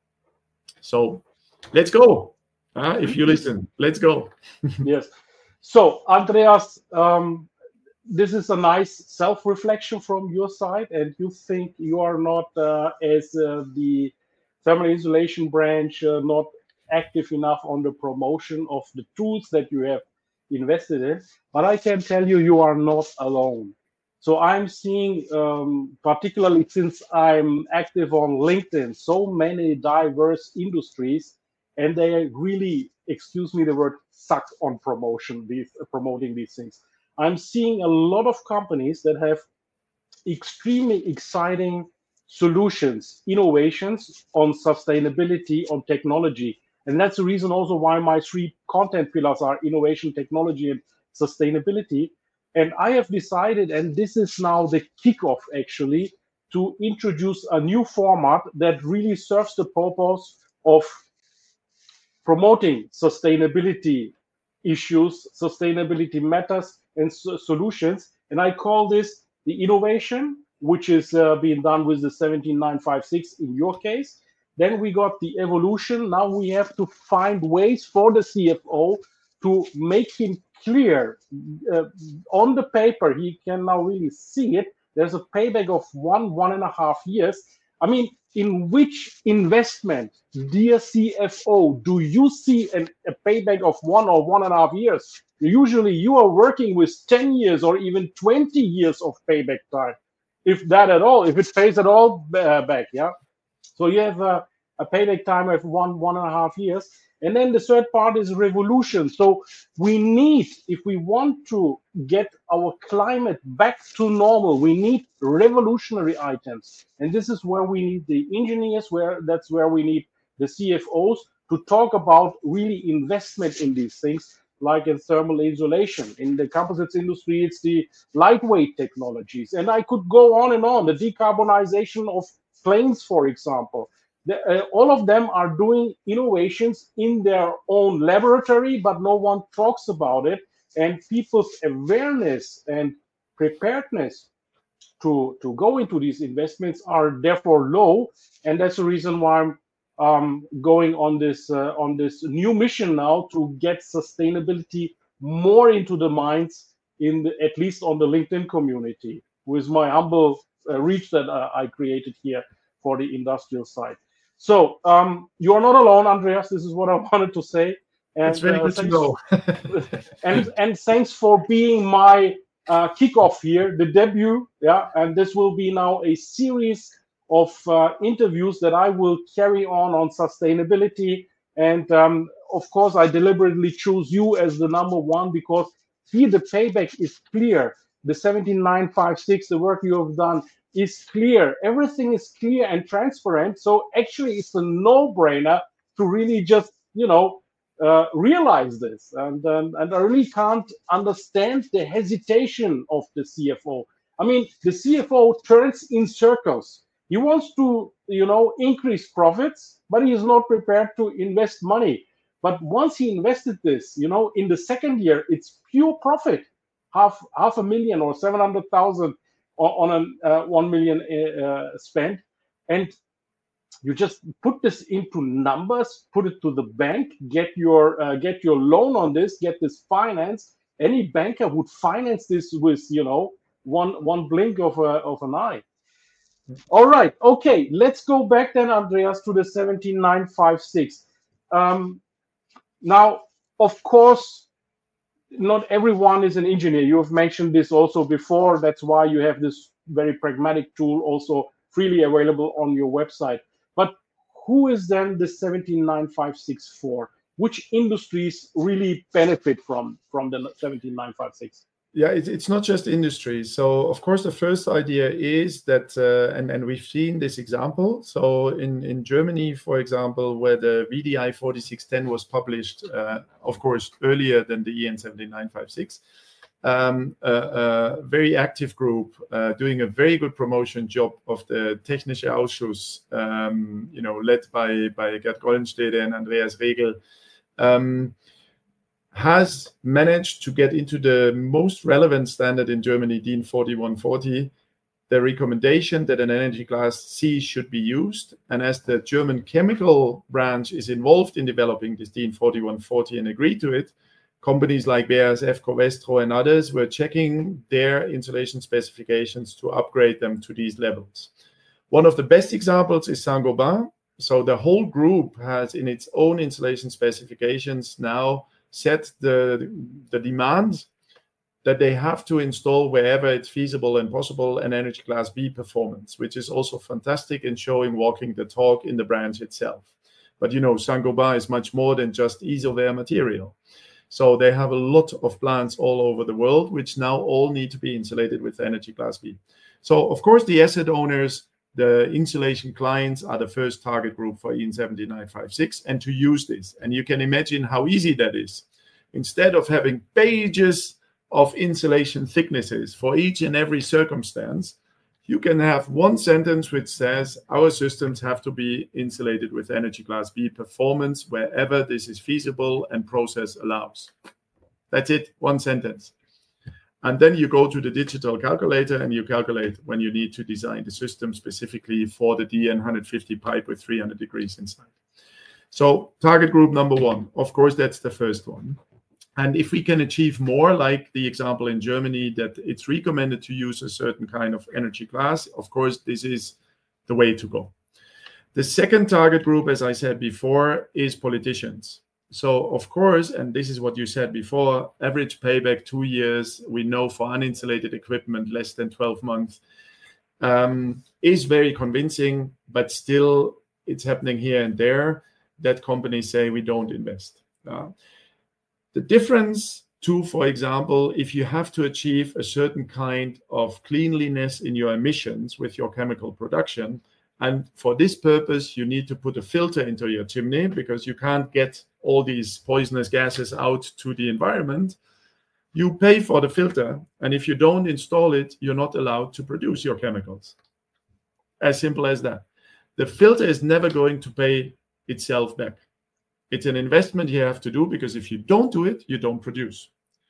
so let's go. Uh, if you listen, let's go. Yes. So, Andreas, um, this is a nice self-reflection from your side, and you think you are not, uh, as uh, the thermal insulation branch, uh, not active enough on the promotion of the tools that you have invested in. But I can tell you, you are not alone. So I'm seeing, um, particularly since I'm active on LinkedIn, so many diverse industries, and they really, excuse me the word, suck on promotion, these uh, promoting these things. I'm seeing a lot of companies that have extremely exciting solutions, innovations on sustainability, on technology. And that's the reason also why my three content pillars are innovation, technology, and sustainability. And I have decided, and this is now the kickoff actually, to introduce a new format that really serves the purpose of promoting sustainability issues, sustainability matters, and so solutions. And I call this the innovation, which is uh, being done with the seventeen nine five six in your case. Then we got the evolution. Now we have to find ways for the C F O to make him clear. Uh, on the paper, he can now really see it. There's a payback of one, one and a half years. I mean, in which investment, dear C F O, do you see an, a payback of one or one and a half years? Usually you are working with ten years or even twenty years of payback time, if that at all, if it pays at all uh, back, yeah? So you have a, a payback time of one, one and a half years. And then the third part is revolution. So we need, if we want to get our climate back to normal, we need revolutionary items. And this is where we need the engineers, where that's where we need the C F Os to talk about really investment in these things, like in thermal insulation. In the composites industry, it's the lightweight technologies. And I could go on and on, the decarbonization of planes, for example. The, uh, all of them are doing innovations in their own laboratory, but no one talks about it. And people's awareness and preparedness to, to go into these investments are therefore low. And that's the reason why I'm um, going on this, uh, on this new mission now to get sustainability more into the minds, in the, at least on the LinkedIn community, with my humble uh, reach that uh, I created here for the industrial side. So um, you are not alone, Andreas. This is what I wanted to say. And, it's very uh, good to know. and and thanks for being my uh, kickoff here, the debut. Yeah, and this will be now a series of uh, interviews that I will carry on on sustainability. And um, of course, I deliberately choose you as the number one because here the payback is clear. The seventeen nine five six, the work you have done, is clear. Everything is clear and transparent. So actually, it's a no-brainer to really just, you know, uh, realize this. And, um, and I really can't understand the hesitation of the C F O. I mean, the C F O turns in circles. He wants to, you know, increase profits, but he is not prepared to invest money. But once he invested this, you know, in the second year, it's pure profit, half half a million or seven hundred thousand on a uh, one million uh, spent, and you just put this into numbers, put it to the bank, get your uh, get your loan on this, get this finance. Any banker would finance this with, you know, one one blink of a, of an eye. All right, okay, let's go back then, Andreas, to the seventeen nine five six. Um, now, of course, not everyone is an engineer. You have mentioned this also before. That's why you have this very pragmatic tool also freely available on your website. But who is then the seventeen nine fifty-six for? Which industries really benefit from, from the seventeen nine fifty-six? Yeah, it, it's not just industry. So, of course, the first idea is that, uh, and, and we've seen this example. So in, in Germany, for example, where the V D I forty-six ten was published, uh, of course, earlier than the E N seventeen nine fifty-six, um, a, a very active group uh, doing a very good promotion job of the Technische Ausschuss, um, you know, led by, by Gerd Gollenstede and Andreas Regel, um, has managed to get into the most relevant standard in Germany, D I N forty-one forty, the recommendation that an energy class C should be used. And as the German chemical branch is involved in developing this D I N forty-one forty and agreed to it, companies like B A S F, Covestro, and others were checking their insulation specifications to upgrade them to these levels. One of the best examples is Saint-Gobain. So the whole group has in its own insulation specifications now set the, the demand that they have to install wherever it's feasible and possible an energy class B performance, which is also fantastic in showing walking the talk in the branch itself. But you know, Saint-Gobain is much more than just Isover material. So they have a lot of plants all over the world, which now all need to be insulated with energy class B. So of course the asset owners, the insulation clients are the first target group for E N seventeen nine fifty-six, and to use this. And you can imagine how easy that is. Instead of having pages of insulation thicknesses for each and every circumstance, you can have one sentence which says our systems have to be insulated with energy class B performance wherever this is feasible and process allows. That's it, one sentence. And then you go to the digital calculator and you calculate when you need to design the system specifically for the D N one fifty pipe with three hundred degrees inside. So target group number one, of course, that's the first one. And if we can achieve more, like the example in Germany, that it's recommended to use a certain kind of energy class, of course, this is the way to go. The second target group, as I said before, is politicians. So, of course, and this is what you said before, average payback two years, we know for uninsulated equipment, less than twelve months, um, is very convincing, but still it's happening here and there that companies say we don't invest. Uh, the difference too, for example, if you have to achieve a certain kind of cleanliness in your emissions with your chemical production, and for this purpose, you need to put a filter into your chimney because you can't get all these poisonous gases out to the environment, you pay for the filter. And if you don't install it, you're not allowed to produce your chemicals. As simple as that. The filter is never going to pay itself back. It's an investment you have to do because if you don't do it, you don't produce.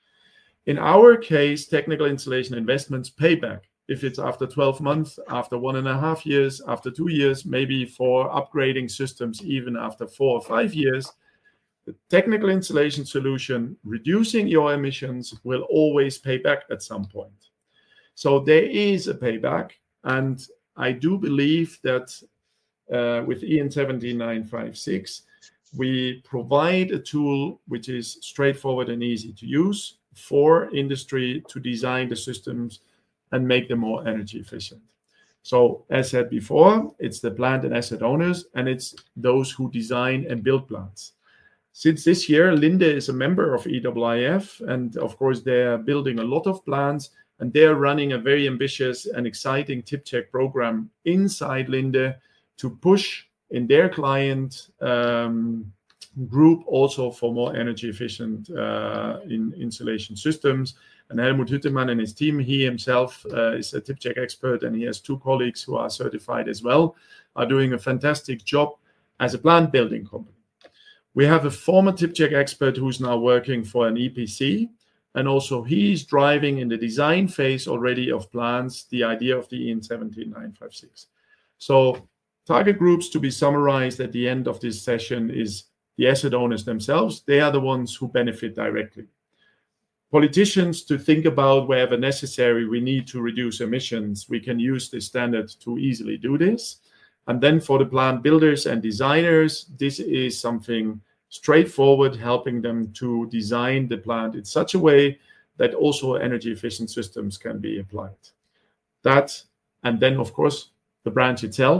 In our case, technical insulation investments pay back. If it's after twelve months, after one and a half years, after two years, maybe for upgrading systems, even after four or five years, the technical insulation solution, reducing your emissions, will always pay back at some point. So there is a payback. And I do believe that uh, with E N seventeen nine fifty-six, we provide a tool which is straightforward and easy to use for industry to design the systems and make them more energy efficient. So as said before, it's the plant and asset owners, and it's those who design and build plants. Since this year, Linde is a member of E I I F, and of course, they're building a lot of plants, and they're running a very ambitious and exciting tip check program inside Linde to push in their client um, group also for more energy efficient uh, in insulation systems. And Helmut Hüttemann and his team, he himself uh, is a tip check expert, and he has two colleagues who are certified as well, are doing a fantastic job as a plant building company. We have a former tip check expert who's now working for an E P C, and also he's driving in the design phase already of plants the idea of the E N seventeen nine fifty-six. So target groups to be summarized at the end of this session is the asset owners themselves. They are the ones who benefit directly. Politicians to think about wherever necessary, we need to reduce emissions. We can use this standard to easily do this. And then for the plant builders and designers, this is something straightforward, helping them to design the plant in such a way that also energy efficient systems can be applied. That, and then of course, the branch itself,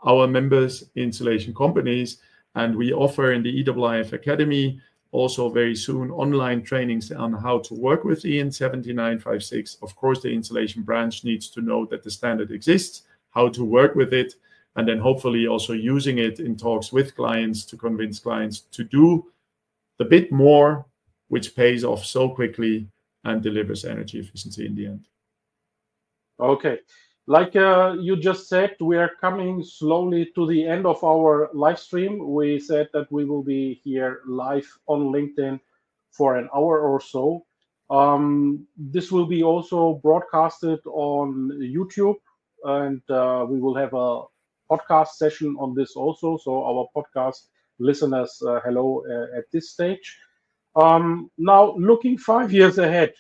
our members, installation companies, and we offer in the E I I F Academy also very soon online trainings on how to work with E N seven nine five six. Of course, the installation branch needs to know that the standard exists, how to work with it, and then hopefully also using it in talks with clients to convince clients to do the bit more, which pays off so quickly and delivers energy efficiency in the end. Okay. Like uh, you just said, we are coming slowly to the end of our live stream. We said that we will be here live on LinkedIn for an hour or so. Um, this will be also broadcasted on YouTube, and uh, we will have a podcast session on this also. So our podcast listeners, uh, hello uh, at this stage. Um, now, looking five years ahead,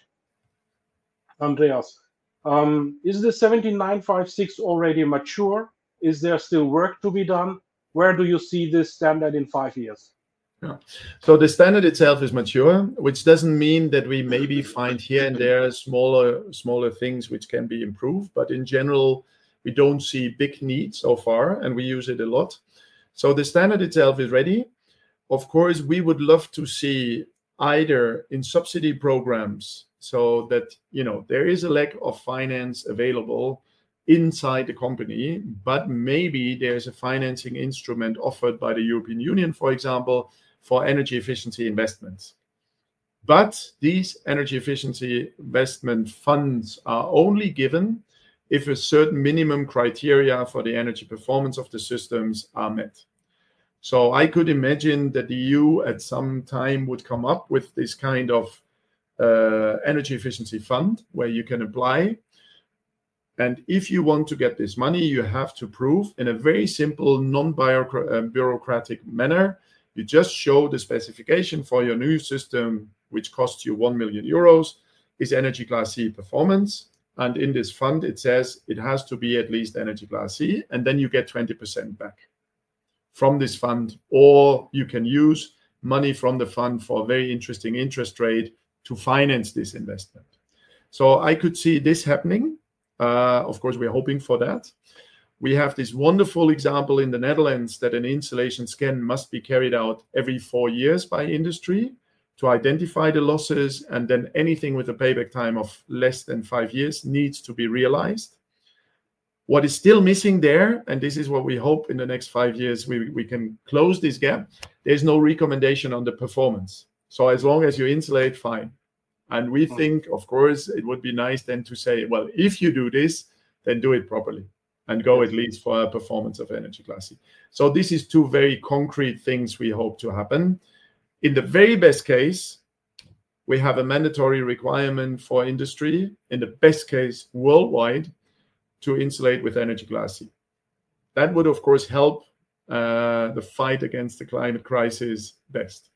Andreas, Um, is the seven nine five six already mature? Is there still work to be done? Where do you see this standard in five years? Yeah. So the standard itself is mature, which doesn't mean that we maybe find here and there smaller, smaller things which can be improved. But in general, we don't see big needs so far, and we use it a lot. So the standard itself is ready. Of course, we would love to see either in subsidy programs, so that, you know, there is a lack of finance available inside the company, but maybe there's a financing instrument offered by the European Union, for example, for energy efficiency investments. But these energy efficiency investment funds are only given if a certain minimum criteria for the energy performance of the systems are met. So I could imagine that the E U at some time would come up with this kind of uh, energy efficiency fund where you can apply. And if you want to get this money, you have to prove in a very simple, non-bureaucratic manner. You just show the specification for your new system, which costs you one million euros, is Energy Class C performance. And in this fund, it says it has to be at least Energy Class C, and then you get twenty percent back from this fund, or you can use money from the fund for a very interesting interest rate to finance this investment. So I could see this happening. Uh, of course, we're hoping for that. We have this wonderful example in the Netherlands that an installation scan must be carried out every four years by industry to identify the losses, and then anything with a payback time of less than five years needs to be realized. What is still missing there, and this is what we hope in the next five years we, we can close this gap, there's no recommendation on the performance. So as long as you insulate, fine. And we think, of course, it would be nice then to say, well, if you do this, then do it properly and go at least for a performance of Energy Class C. So this is two very concrete things we hope to happen. In the very best case, we have a mandatory requirement for industry, in the best case worldwide, to insulate with Energy Class C. That would, of course, help uh, the fight against the climate crisis best.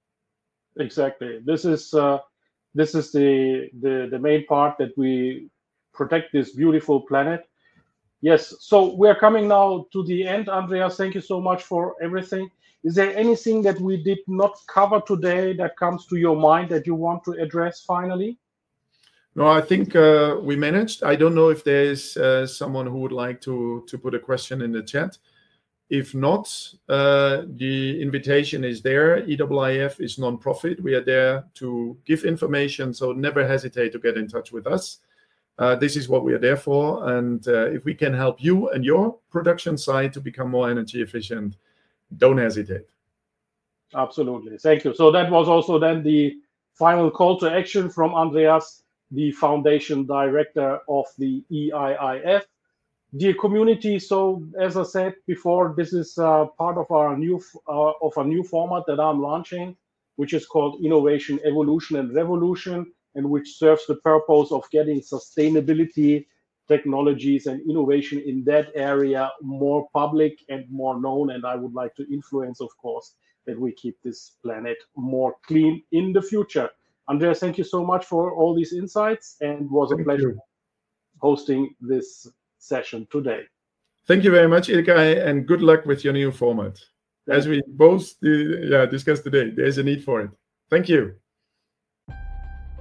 Exactly. This is uh, this is the, the the main part, that we protect this beautiful planet. Yes. So we are coming now to the end. Andreas, thank you so much for everything. Is there anything that we did not cover today that comes to your mind that you want to address finally? No, I think uh, we managed. I don't know if there's uh, someone who would like to, to put a question in the chat. If not, uh, the invitation is there. E I I F is non-profit. We are there to give information, so never hesitate to get in touch with us. Uh, this is what we are there for. And uh, if we can help you and your production side to become more energy efficient, don't hesitate. Absolutely. Thank you. So that was also then the final call to action from Andreas, the foundation director of the E I I F. Dear community, so as I said before, this is uh, part of our new uh, of a new format that I'm launching, which is called Innovation, Evolution, and Revolution, and which serves the purpose of getting sustainability technologies and innovation in that area more public and more known. And I would like to influence, of course, that we keep this planet more clean in the future. Andreas, thank you so much for all these insights, and it was Thank a pleasure you. hosting this session today. Thank you very much, Ilkay, and good luck with your new format. Thank As we both uh, yeah, discussed today, there's a need for it. Thank you.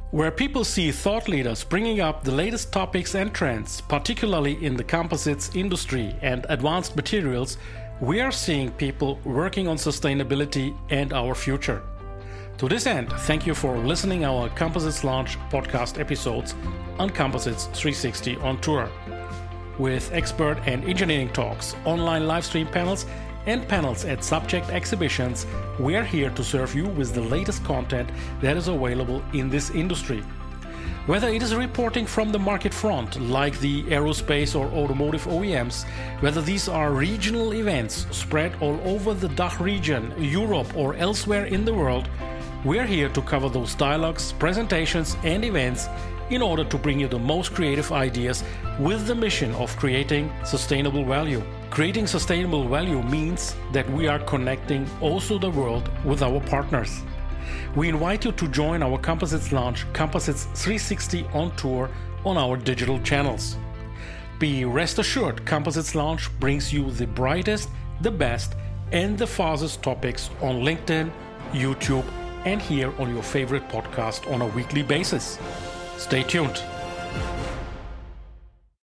Where people see thought leaders bringing up the latest topics and trends, particularly in the composites industry and advanced materials, we are seeing people working on sustainability and our future. To this end, thank you for listening our Composites Launch podcast episodes on Composites three sixty on Tour. With expert and engineering talks, online live stream panels, and panels at subject exhibitions, we are here to serve you with the latest content that is available in this industry. Whether it is reporting from the market front, like the aerospace or automotive O E Ms, whether these are regional events spread all over the D A C H region, Europe, or elsewhere in the world, we are here to cover those dialogues, presentations, and events in order to bring you the most creative ideas with the mission of creating sustainable value. Creating sustainable value means that we are connecting also the world with our partners. We invite you to join our Composites Launch Composites three sixty on Tour on our digital channels. Be rest assured, Composites Launch brings you the brightest, the best, and the fastest topics on LinkedIn, YouTube, and here on your favorite podcast on a weekly basis. Stay tuned.